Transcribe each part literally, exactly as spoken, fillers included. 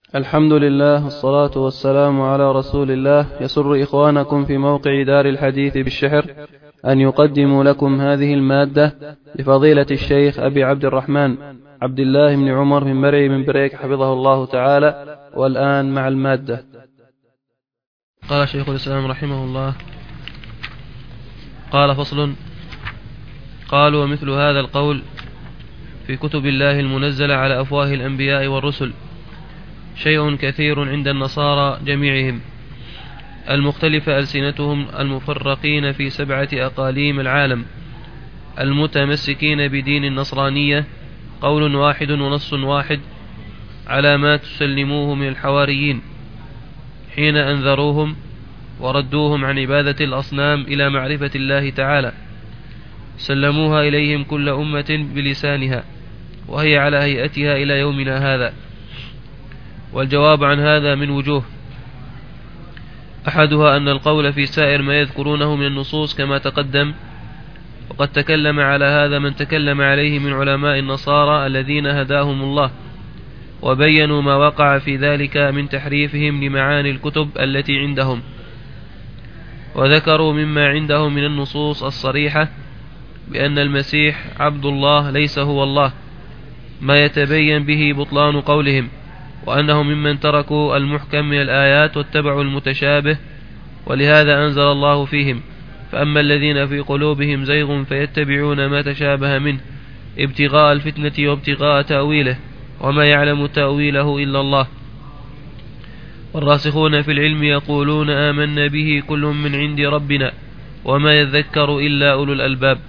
الحمد لله والصلاة والسلام على رسول الله. يسر إخوانكم في موقع دار الحديث بالشحر أن يقدموا لكم هذه المادة لفضيلة الشيخ أبي عبد الرحمن عبد الله بن عمر بن مرعي بن بريك حفظه الله تعالى. والآن مع المادة. قال شيخ الإسلام رحمه الله: قال فصل. قالوا: ومثل هذا القول في كتب الله المنزلة على أفواه الأنبياء والرسل شيء كثير عند النصارى جميعهم المختلفة ألسنتهم المفرقين في سبعة أقاليم العالم المتمسكين بدين النصرانية، قول واحد ونص واحد على ما تسلموه من الحواريين حين أنذروهم وردوهم عن عبادة الأصنام إلى معرفة الله تعالى، سلموها إليهم كل أمة بلسانها وهي على هيئتها إلى يومنا هذا. والجواب عن هذا من وجوه: أحدها أن القول في سائر ما يذكرونه من النصوص كما تقدم، وقد تكلم على هذا من تكلم عليه من علماء النصارى الذين هداهم الله وبينوا ما وقع في ذلك من تحريفهم لمعاني الكتب التي عندهم، وذكروا مما عندهم من النصوص الصريحة بأن المسيح عبد الله ليس هو الله، ما يتبين به بطلان قولهم، وأنهم ممن تركوا المحكم من الآيات واتبعوا المتشابه، ولهذا أنزل الله فيهم: فأما الذين في قلوبهم زيغ فيتبعون ما تشابه منه ابتغاء الفتنة وابتغاء تأويله وما يعلم تأويله إلا الله. والراسخون في العلم يقولون آمنا به كل من عند ربنا وما يذكر إلا أولو الألباب.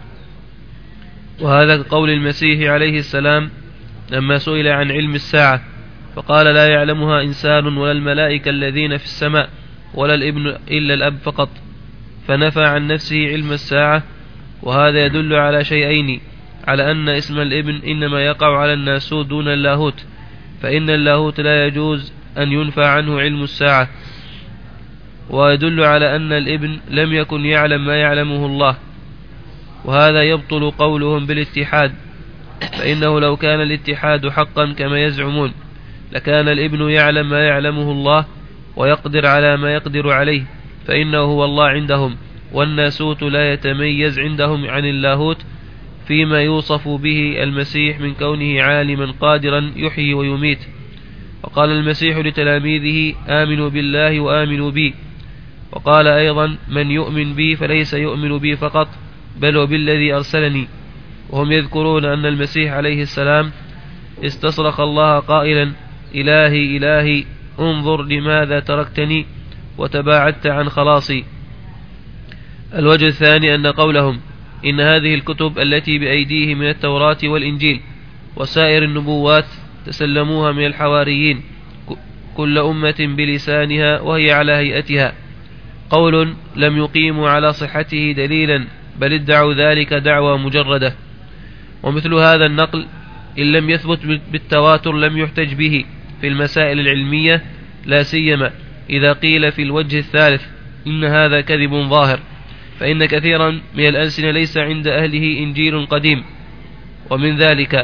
وهذا قول المسيح عليه السلام لما سئل عن علم الساعة فقال: لا يعلمها إنسان ولا الملائكة الذين في السماء ولا الابن إلا الأب فقط، فنفى عن نفسه علم الساعة. وهذا يدل على شيئين: على أن اسم الابن إنما يقع على الناسوت دون اللاهوت، فإن اللاهوت لا يجوز أن ينفى عنه علم الساعة، ويدل على أن الابن لم يكن يعلم ما يعلمه الله. وهذا يبطل قولهم بالاتحاد، فإنه لو كان الاتحاد حقا كما يزعمون لكان الابن يعلم ما يعلمه الله ويقدر على ما يقدر عليه، فإنه هو الله عندهم، والناسوت لا يتميز عندهم عن اللاهوت فيما يوصف به المسيح من كونه عالما قادرا يحيي ويميت. وقال المسيح لتلاميذه: آمنوا بالله وآمنوا بي. وقال أيضا: من يؤمن بي فليس يؤمن بي فقط بل وبالذي أرسلني. وهم يذكرون أن المسيح عليه السلام استصرخ الله قائلا: إلهي إلهي انظر لماذا تركتني وتباعدت عن خلاصي. الوجه الثاني أن قولهم إن هذه الكتب التي بأيديه من التوراة والإنجيل وسائر النبوات تسلموها من الحواريين كل أمة بلسانها وهي على هيئتها، قول لم يقيموا على صحته دليلا بل ادعوا ذلك دعوى مجردة. ومثل هذا النقل إن لم يثبت بالتواتر لم يحتج به في المسائل العلمية، لا سيما إذا قيل في الوجه الثالث إن هذا كذب ظاهر، فإن كثيرا من الألسنة ليس عند أهله إنجيل قديم، ومن ذلك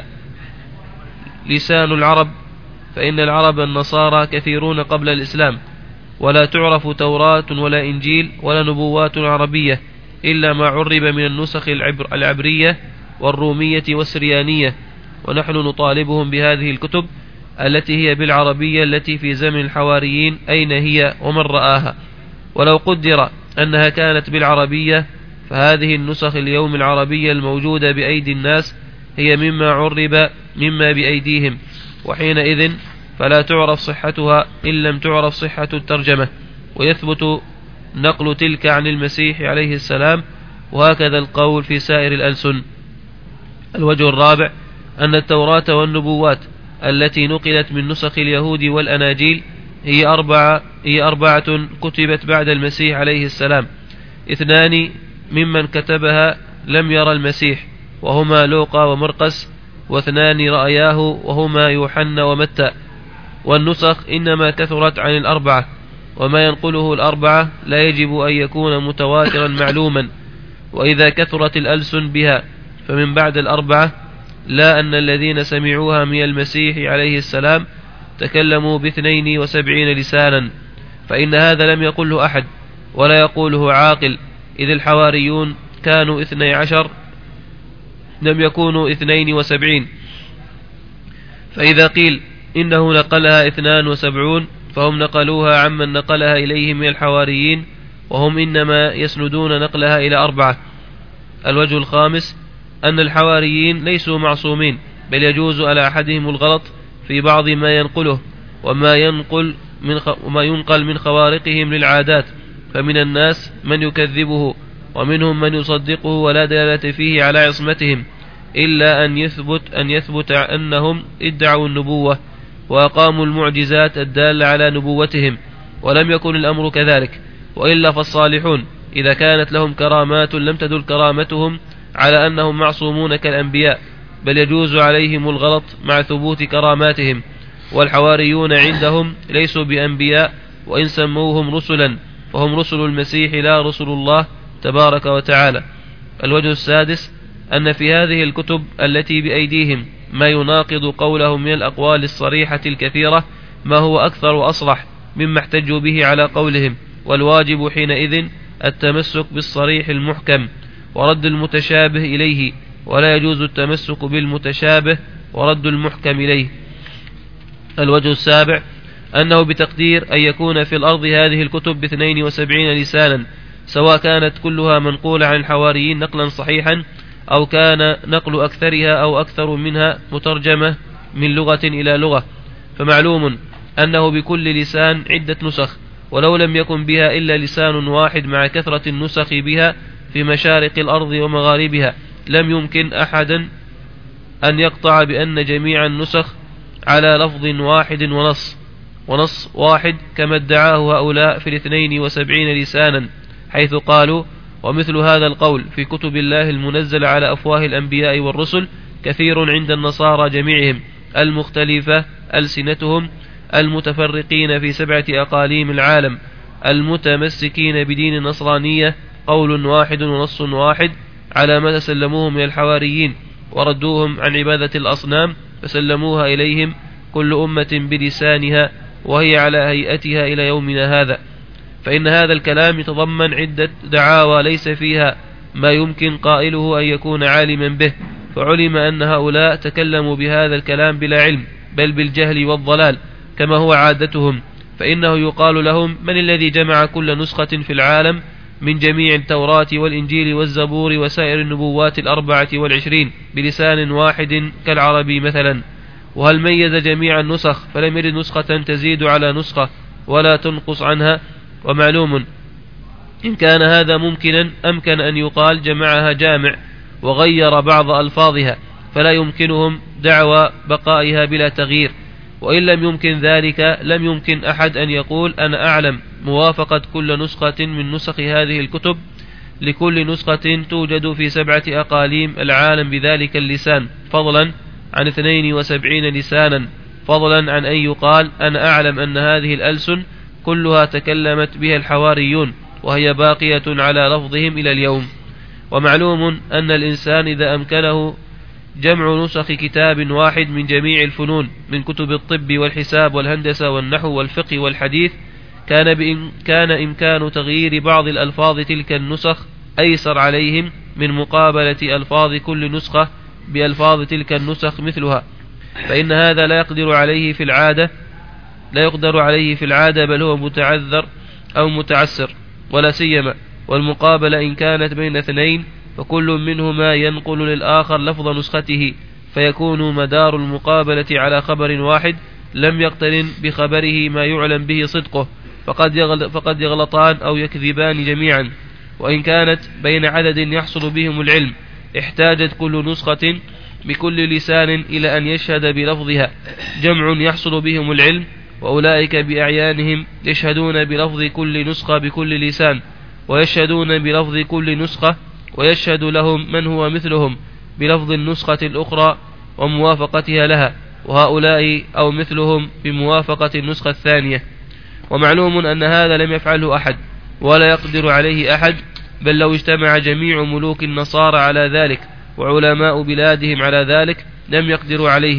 لسان العرب، فإن العرب النصارى كثيرون قبل الإسلام، ولا تعرف توراة ولا إنجيل ولا نبوات عربية إلا ما عرب من النسخ العبر العبرية والرومية والسريانية، ونحن نطالبهم بهذه الكتب التي هي بالعربية التي في زمن الحواريين أين هي ومن رآها. ولو قدر أنها كانت بالعربية فهذه النسخ اليوم العربية الموجودة بأيدي الناس هي مما عرب مما بأيديهم، وحينئذ فلا تعرف صحتها إن لم تعرف صحة الترجمة، ويثبت نقل تلك عن المسيح عليه السلام. وهكذا القول في سائر الألسن. الوجه الرابع أن التوراة والنبوات التي نقلت من نسخ اليهود والأناجيل هي أربعة, هي أربعة كتبت بعد المسيح عليه السلام، اثنان ممن كتبها لم يرى المسيح وهما لوقا ومرقس، واثنان رأياه وهما يوحنا ومتى. والنسخ إنما كثرت عن الأربعة، وما ينقله الأربعة لا يجب أن يكون متواترا معلوما، وإذا كثرت الألسن بها فمن بعد الأربعة، لا أن الذين سمعوها من المسيح عليه السلام تكلموا باثنين وسبعين لسانا، فإن هذا لم يقله أحد ولا يقوله عاقل، إذ الحواريون كانوا اثني عشر لم يكونوا اثنين وسبعين. فإذا قيل إنه نقلها اثنان وسبعون فهم نقلوها عمن نقلها إليهم من الحواريين، وهم إنما يسندون نقلها إلى أربعة. الوجه الخامس أن الحواريين ليسوا معصومين، بل يجوز على أحدهم الغلط في بعض ما ينقله وما ينقل من خ... وما ينقل من خوارقهم للعادات، فمن الناس من يكذبه ومنهم من يصدقه ولا دلالة فيه على عصمتهم، إلا أن يثبت أن يثبت أنهم ادعوا النبوة وأقاموا المعجزات الدالة على نبوتهم، ولم يكن الأمر كذلك. وإلا فالصالحون إذا كانت لهم كرامات لم تدل كرامتهم على أنهم معصومون كالأنبياء، بل يجوز عليهم الغلط مع ثبوت كراماتهم. والحواريون عندهم ليسوا بأنبياء، وإن سموهم رسلا فهم رسل المسيح لا رسل الله تبارك وتعالى. الوجه السادس أن في هذه الكتب التي بأيديهم ما يناقض قولهم من الأقوال الصريحة الكثيرة، ما هو أكثر وأصرح مما احتجوا به على قولهم، والواجب حينئذ التمسك بالصريح المحكم ورد المتشابه إليه، ولا يجوز التمسك بالمتشابه ورد المحكم إليه. الوجه السابع أنه بتقدير أن يكون في الأرض هذه الكتب باثنين وسبعين لسانا، سواء كانت كلها منقولة عن الحواريين نقلا صحيحا، أو كان نقل أكثرها أو أكثر منها مترجمة من لغة إلى لغة، فمعلوم أنه بكل لسان عدة نسخ، ولو لم يكن بها إلا لسان واحد مع كثرة النسخ بها في مشارق الأرض ومغاربها، لم يمكن أحدا أن يقطع بأن جميع النسخ على لفظ واحد ونص ونص واحد كما ادعاه هؤلاء في الاثنين وسبعين لسانا، حيث قالوا: ومثل هذا القول في كتب الله المنزل على أفواه الأنبياء والرسل كثير عند النصارى جميعهم المختلفة ألسنتهم، المتفرقين في سبعة أقاليم العالم، المتمسكين بدين النصرانية، قول واحد ونص واحد على ما تسلموه من الحواريين، وردوهم عن عبادة الأصنام فسلموها إليهم كل أمة بلسانها وهي على هيئتها إلى يومنا هذا. فإن هذا الكلام يتضمن عدة دعاوى ليس فيها ما يمكن قائله أن يكون عالما به، فعلم أن هؤلاء تكلموا بهذا الكلام بلا علم، بل بالجهل والضلال كما هو عادتهم. فإنه يقال لهم: من الذي جمع كل نسخة في العالم من جميع التوراة والإنجيل والزبور وسائر النبوات الأربعة والعشرين بلسان واحد كالعربي مثلا؟ وهل ميز جميع النسخ فلم يرد نسخة تزيد على نسخة ولا تنقص عنها؟ ومعلوم إن كان هذا ممكنا أمكن أن يقال جمعها جامع وغير بعض ألفاظها، فلا يمكنهم دعوى بقائها بلا تغيير. وإن لم يمكن ذلك لم يمكن أحد أن يقول: أنا أعلم موافقة كل نسخة من نسخ هذه الكتب لكل نسخة توجد في سبعة أقاليم العالم بذلك اللسان، فضلا عن اثنين وسبعين لسانا، فضلا عن أن يقال: أنا أعلم أن هذه الألسن كلها تكلمت بها الحواريون وهي باقية على لفظهم إلى اليوم. ومعلوم أن الإنسان إذا أمكنه جمع نسخ كتاب واحد من جميع الفنون من كتب الطب والحساب والهندسة والنحو والفقه والحديث، كان, بإن كان إمكان تغيير بعض الألفاظ تلك النسخ أيسر عليهم من مقابلة ألفاظ كل نسخة بألفاظ تلك النسخ مثلها، فإن هذا لا يقدر عليه في العادة لا يقدر عليه في العادة بل هو متعذر أو متعسر، ولا سيما والمقابلة إن كانت بين اثنين فكل منهما ينقل للآخر لفظ نسخته، فيكون مدار المقابلة على خبر واحد لم يقترن بخبره ما يعلم به صدقه، فقد, يغل فقد يغلطان أو يكذبان جميعا. وإن كانت بين عدد يحصل بهم العلم احتاجت كل نسخة بكل لسان إلى أن يشهد بلفظها جمع يحصل بهم العلم، وأولئك بأعيانهم يشهدون بلفظ كل نسخة بكل لسان، ويشهدون بلفظ كل نسخة ويشهد لهم من هو مثلهم بلفظ النسخة الأخرى وموافقتها لها، وهؤلاء أو مثلهم بموافقة النسخة الثانية. ومعلوم أن هذا لم يفعله أحد ولا يقدر عليه أحد، بل لو اجتمع جميع ملوك النصارى على ذلك وعلماء بلادهم على ذلك لم يقدروا عليه،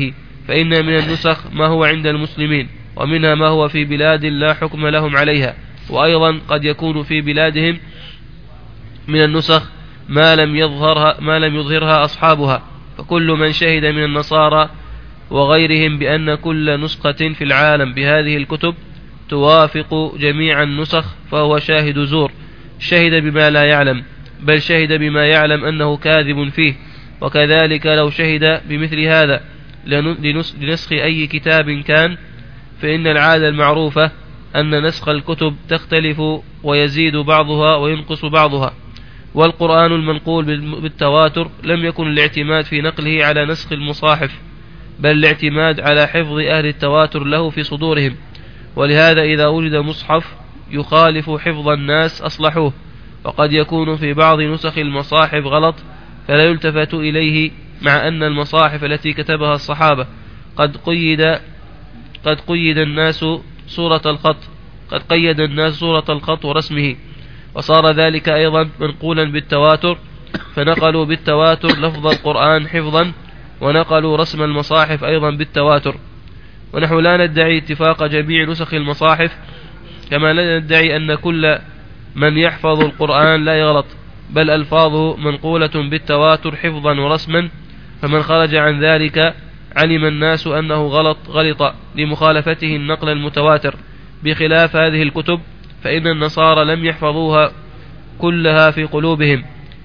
فإن من النسخ ما هو عند المسلمين، ومنها ما هو في بلاد لا حكم لهم عليها، وأيضا قد يكون في بلادهم من النسخ ما لم يظهرها, ما لم يظهرها أصحابها. فكل من شهد من النصارى وغيرهم بأن كل نسخة في العالم بهذه الكتب توافق جميع النسخ فهو شاهد زور، شهد بما لا يعلم، بل شهد بما يعلم أنه كاذب فيه. وكذلك لو شهد بمثل هذا لنسخ أي كتاب كان، فإن العادة المعروفة أن نسخ الكتب تختلف ويزيد بعضها وينقص بعضها. والقرآن المنقول بالتواتر لم يكن الاعتماد في نقله على نسخ المصاحف، بل الاعتماد على حفظ أهل التواتر له في صدورهم. ولهذا إذا وجد مصحف يخالف حفظ الناس أصلحوه. وقد يكون في بعض نسخ المصاحف غلط فلا يلتفت إليه، مع أن المصاحف التي كتبها الصحابة قد قيد قد قيد الناس صورة الخط قد قيد الناس صورة الخط ورسمه، وصار ذلك أيضا منقولا بالتواتر، فنقلوا بالتواتر لفظ القرآن حفظا، ونقلوا رسم المصاحف أيضا بالتواتر. ونحن لا ندعي اتفاق جميع نسخ المصاحف، كما لا ندعي أن كل من يحفظ القرآن لا يغلط، بل ألفاظه منقولة بالتواتر حفظا ورسما، فمن خرج عن ذلك علم الناس أنه غلط غلط لمخالفته النقل المتواتر. بخلاف هذه الكتب فإن النصارى لم يحفظوها كلها في قلوبهم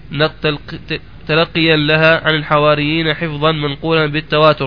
تلقيا لها عن الحواريين حفظا منقولا بالتواتر،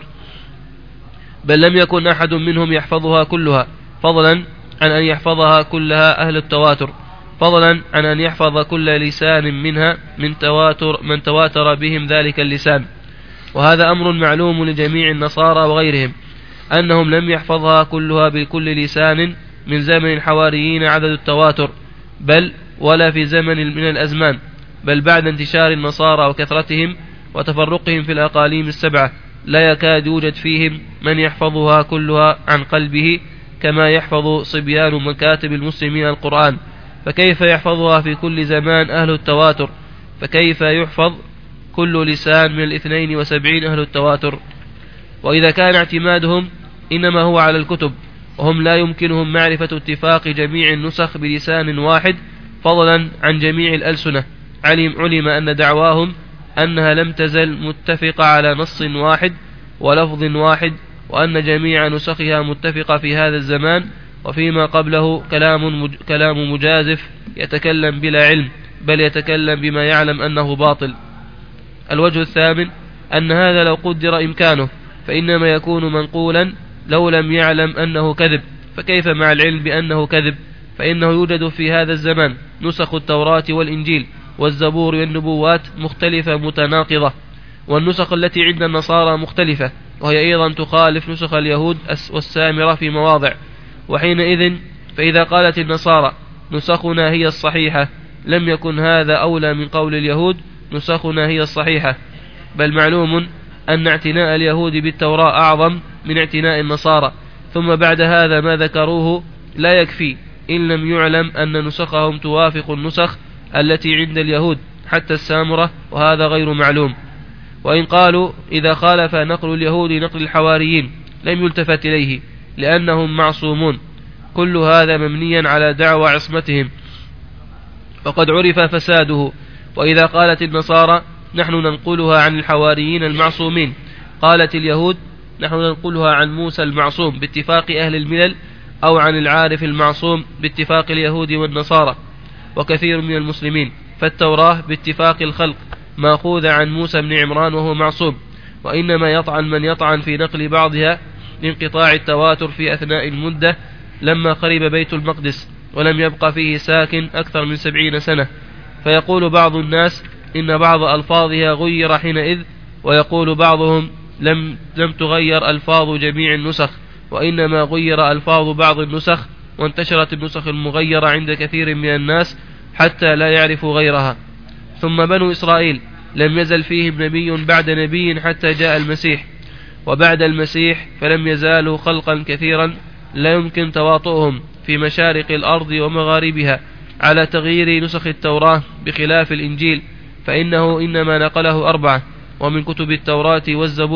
بل لم يكن أحد منهم يحفظها كلها، فضلا عن أن يحفظها كلها أهل التواتر، فضلا عن أن يحفظ كل لسان منها من تواتر من تواتر بهم ذلك اللسان. وهذا أمر معلوم لجميع النصارى وغيرهم، أنهم لم يحفظها كلها بكل لسان من زمن الحواريين عدد التواتر، بل ولا في زمن من الأزمان، بل بعد انتشار النصارى وكثرتهم وتفرقهم في الأقاليم السبعة لا يكاد يوجد فيهم من يحفظها كلها عن قلبه كما يحفظ صبيان مكاتب المسلمين القرآن. فكيف يحفظها في كل زمان أهل التواتر؟ فكيف يحفظ كل لسان من الاثنين وسبعين أهل التواتر؟ وإذا كان اعتمادهم إنما هو على الكتب، وهم لا يمكنهم معرفة اتفاق جميع النسخ بلسان واحد فضلا عن جميع الألسنة، علم, علم أن دعواهم أنها لم تزل متفقة على نص واحد ولفظ واحد، وأن جميع نسخها متفقة في هذا الزمان وفيما قبله كلام, مج... كلام مجازف يتكلم بلا علم، بل يتكلم بما يعلم أنه باطل. الوجه الثامن أن هذا لو قدر إمكانه فإنما يكون منقولا لو لم يعلم أنه كذب، فكيف مع العلم بأنه كذب؟ فإنه يوجد في هذا الزمان نسخ التوراة والإنجيل والزبور والنبوات مختلفة متناقضة، والنسخ التي عند النصارى مختلفة، وهي أيضا تخالف نسخ اليهود والسامرة في مواضع. وحينئذ فإذا قالت النصارى نسخنا هي الصحيحة لم يكن هذا أولى من قول اليهود نسخنا هي الصحيحة، بل معلوم أن اعتناء اليهود بالتوراة أعظم من اعتناء النصارى. ثم بعد هذا ما ذكروه لا يكفي إن لم يعلم أن نسخهم توافق النسخ التي عند اليهود حتى السامرة، وهذا غير معلوم. وإن قالوا إذا خالف نقل اليهود نقل الحواريين لم يلتفت إليه لأنهم معصومون، كل هذا مبنيا على دعوى عصمتهم فقد عرف فساده. وإذا قالت النصارى نحن ننقلها عن الحواريين المعصومين، قالت اليهود نحن ننقلها عن موسى المعصوم باتفاق أهل الملل، أو عن العارف المعصوم باتفاق اليهود والنصارى وكثير من المسلمين. فالتوراة باتفاق الخلق مأخوذة عن موسى بن عمران وهو معصوم، وإنما يطعن من يطعن في نقل بعضها لانقطاع التواتر في أثناء المدة لما خرب بيت المقدس ولم يبقى فيه ساكن أكثر من سبعين سنة. فيقول بعض الناس إن بعض ألفاظها غير حينئذ، ويقول بعضهم لم, لم تغير ألفاظ جميع النسخ، وإنما غير ألفاظ بعض النسخ، وانتشرت النسخ المغيرة عند كثير من الناس حتى لا يعرفوا غيرها. ثم بنو إسرائيل لم يزل فيهم نبي بعد نبي حتى جاء المسيح، وبعد المسيح فلم يزالوا خلقا كثيرا لا يمكن تواطؤهم في مشارق الأرض ومغاربها على تغيير نسخ التوراة، بخلاف الإنجيل فإنه إنما نقله أربعة ومن كتب التوراة والزبور،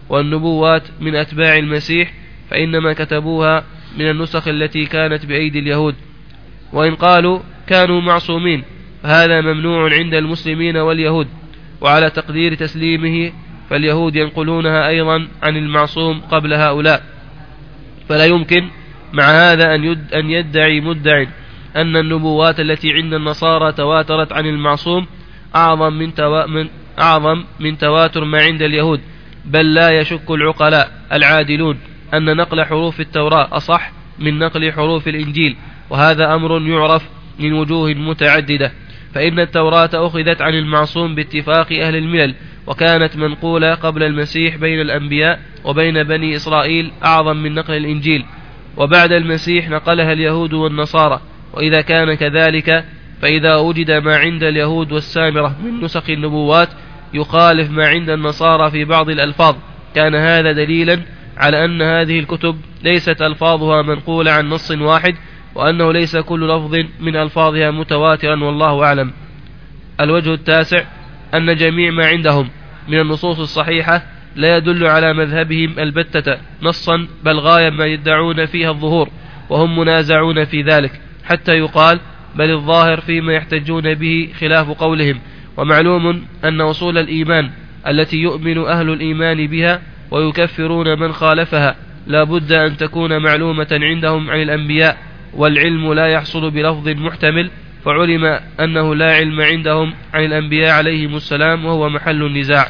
والنبوات من أتباع المسيح فإنما كتبوها من النسخ التي كانت بأيدي اليهود. وإن قالوا كانوا معصومين فهذا ممنوع عند المسلمين واليهود، وعلى تقدير تسليمه فاليهود ينقلونها أيضا عن المعصوم قبل هؤلاء. فلا يمكن مع هذا أن يدعي مدع أن النبوات التي عند النصارى تواترت عن المعصوم أعظم من, توا من, أعظم من تواتر ما عند اليهود، بل لا يشك العقلاء العادلون أن نقل حروف التوراة أصح من نقل حروف الإنجيل، وهذا أمر يعرف من وجوه متعددة. فإن التوراة أخذت عن المعصوم باتفاق أهل الملل، وكانت منقولة قبل المسيح بين الأنبياء وبين بني إسرائيل أعظم من نقل الإنجيل، وبعد المسيح نقلها اليهود والنصارى. وإذا كان كذلك فإذا وجد ما عند اليهود والسامرة من نسخ النبوات يخالف ما عند النصارى في بعض الألفاظ، كان هذا دليلا على أن هذه الكتب ليست ألفاظها منقولة عن نص واحد، وأنه ليس كل لفظ من ألفاظها متواترا، والله أعلم. الوجه التاسع أن جميع ما عندهم من النصوص الصحيحة لا يدل على مذهبهم البتة نصا، بل غاية ما يدعون فيها الظهور، وهم منازعون في ذلك حتى يقال بل الظاهر فيما يحتجون به خلاف قولهم. ومعلوم أن أصول الإيمان التي يؤمن أهل الإيمان بها ويكفرون من خالفها لا بد أن تكون معلومة عندهم عن الأنبياء، والعلم لا يحصل بلفظ محتمل، فعلم أنه لا علم عندهم عن الأنبياء عليهم السلام، وهو محل النزاع.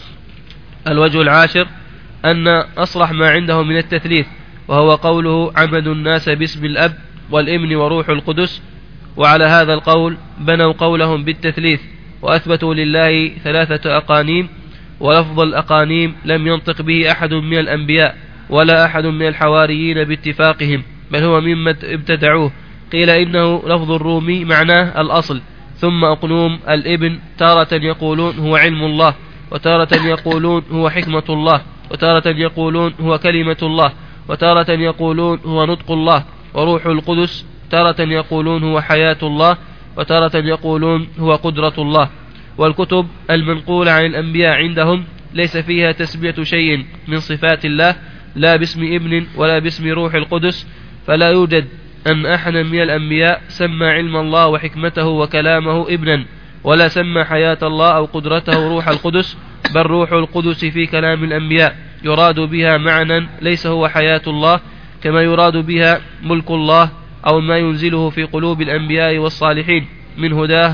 الوجه العاشر أن أصرح ما عندهم من التثليث، وهو قوله عمد الناس باسم الأب والابن وروح القدس، وعلى هذا القول بنوا قولهم بالتثليث، وأثبتوا لله ثلاثة أقانيم، ولفظ الأقانيم لم ينطق به أحد من الأنبياء ولا أحد من الحواريين باتفاقهم، بل هو مما ابتدعوه. قيل إنه لفظ الرومي معناه الأصل، ثم أقنوم الابن تارة يقولون هو علم الله، وتارة يقولون هو حكمة الله، وتارة يقولون هو كلمة الله، وتارة يقولون هو نطق الله. وروح القدس تارة يقولون هو حياة الله، وتارة يقولون هو قدرة الله. والكتب المنقولة عن الأنبياء عندهم ليس فيها تسمية شيء من صفات الله، لا باسم ابن ولا باسم روح القدس، فلا يوجد أن أحدا من الأنبياء سمى علم الله وحكمته وكلامه ابنا، ولا سمى حياة الله أو قدرته روح القدس، بل روح القدس في كلام الأنبياء يراد بها معنى ليس هو حياة الله، كما يراد بها ملك الله أو ما ينزله في قلوب الأنبياء والصالحين من هداه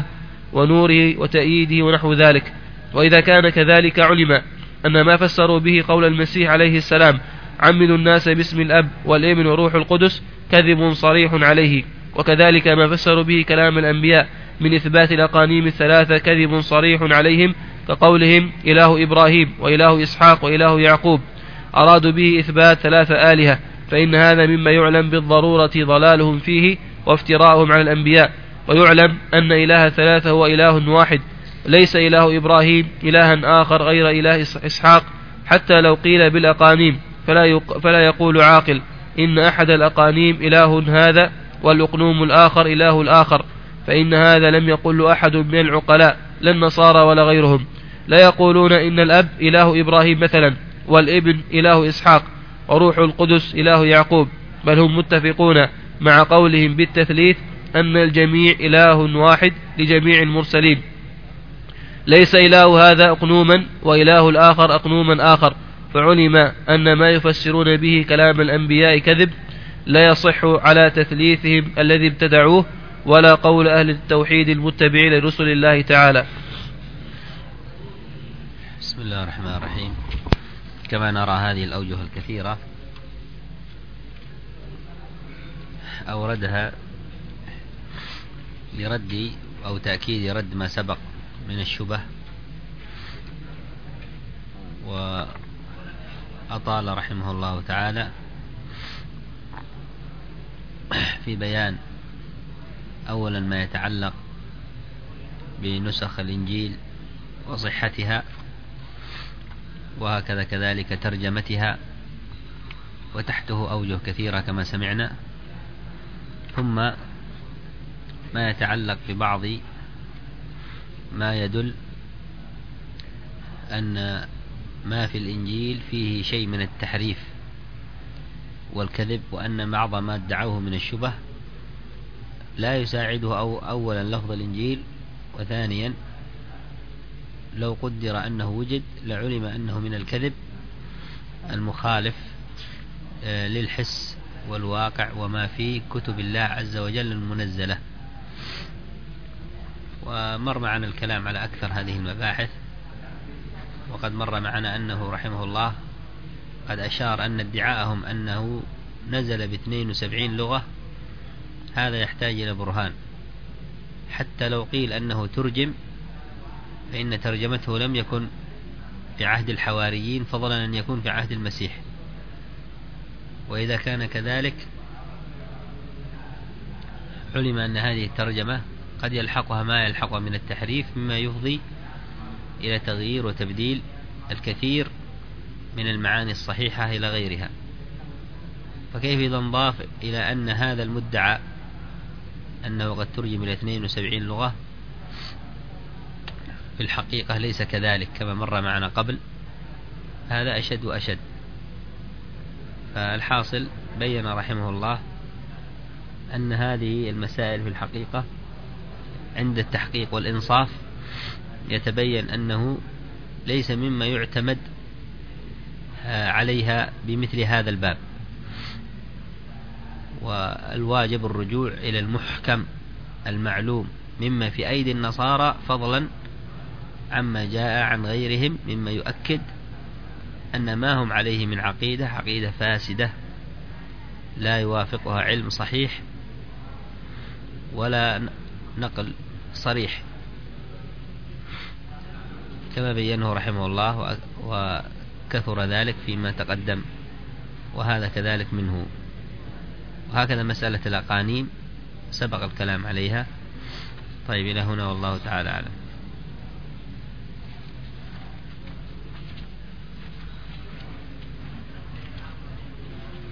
ونوره وتأييده ونحو ذلك. وإذا كان كذلك علم أن ما فسروا به قول المسيح عليه السلام عمدوا الناس باسم الأب والابن وروح القدس كذب صريح عليه، وكذلك ما فسروا به كلام الأنبياء من إثبات الأقانيم الثلاثة كذب صريح عليهم، كقولهم إله إبراهيم وإله إسحاق وإله يعقوب، أرادوا به إثبات ثلاث آلهة، فإن هذا مما يعلم بالضرورة ضلالهم فيه وافتراءهم على الأنبياء. ويعلم أن إله ثلاثة هو إله واحد، ليس إله إبراهيم إلها آخر غير إله إسحاق، حتى لو قيل بالأقانيم فلا, يق... فلا يقول عاقل إن أحد الأقانيم إله هذا والأقنوم الآخر إله الآخر، فإن هذا لم يقل أحد من العقلاء لا النصارى ولا غيرهم. لا يقولون إن الأب إله إبراهيم مثلا، والابن إله إسحاق، وروح القدس إله يعقوب، بل هم متفقون مع قولهم بالتثليث أن الجميع إله واحد لجميع المرسلين، ليس إله هذا أقنوما وإله الآخر أقنوما آخر. فعلم أن ما يفسرون به كلام الأنبياء كذب لا يصح على تثليثهم الذي ابتدعوه، ولا قول أهل التوحيد المتبعين لرسل الله تعالى. بسم الله الرحمن الرحيم. كما نرى هذه الأوجه الكثيرة أوردها لرد أو تأكيد رد ما سبق من الشبه، وأطال رحمه الله تعالى في بيان أولا ما يتعلق بنسخ الإنجيل وصحتها، وهكذا كذلك ترجمتها، وتحته أوجه كثيرة كما سمعنا، ثم ما يتعلق ببعض ما يدل أن ما في الإنجيل فيه شيء من التحريف والكذب، وأن بعض ما ادعوه من الشبه لا يساعده أو أولا لفظ الإنجيل، وثانيا لو قدر أنه وجد لعلم أنه من الكذب المخالف للحس والواقع وما في كتب الله عز وجل المنزلة. ومر معنا الكلام على أكثر هذه المباحث، وقد مر معنا أنه رحمه الله قد أشار أن ادعاءهم أنه نزل باثنين وسبعين لغة هذا يحتاج إلى برهان، حتى لو قيل أنه ترجم فإن ترجمته لم يكن في عهد الحواريين فضلا أن يكون في عهد المسيح، وإذا كان كذلك علم أن هذه الترجمة قد يلحقها ما يلحقها من التحريف مما يفضي إلى تغيير وتبديل الكثير من المعاني الصحيحة إلى غيرها. فكيف إذا نضاف إلى أن هذا المدعى أنه قد ترجم إلى اثنين وسبعين لغة في الحقيقة ليس كذلك كما مر معنا قبل، هذا أشد وأشد. فالحاصل بين رحمه الله أن هذه المسائل في الحقيقة عند التحقيق والإنصاف يتبين أنه ليس مما يعتمد عليها بمثل هذا الباب، والواجب الرجوع إلى المحكم المعلوم مما في أيدي النصارى فضلا عما جاء عن غيرهم مما يؤكد أن ما هم عليه من عقيدة عقيدة فاسدة لا يوافقها علم صحيح ولا نقل صريح، كما بينه رحمه الله وكثر ذلك فيما تقدم، وهذا كذلك منه. وهكذا مسألة الأقانيم سبق الكلام عليها. طيب إلى هنا والله تعالى أعلم.